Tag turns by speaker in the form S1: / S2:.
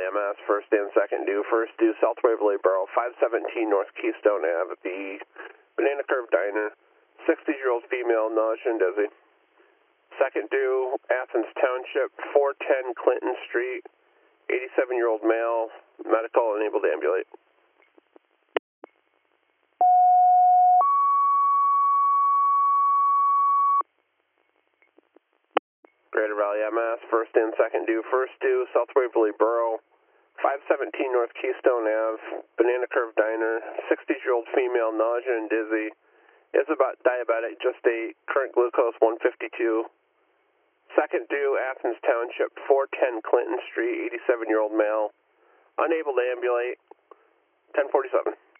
S1: Valley MS, first and second due. First due, South Waverly Borough, 517 North Keystone Ave at the Banana Curve Diner, 60-year-old female, nausea and dizzy. Second due, Athens Township, 410 Clinton Street, 87-year-old male, medical, unable to ambulate. Greater Valley MS, first and second due. First due, South Waverly Borough, 517 North Keystone Ave, Banana Curve Diner, 60-year-old female, nausea and dizzy. Is about diabetic, just ate, current glucose 152. Second due, Athens Township, 410 Clinton Street, 87-year-old male, unable to ambulate, 1047.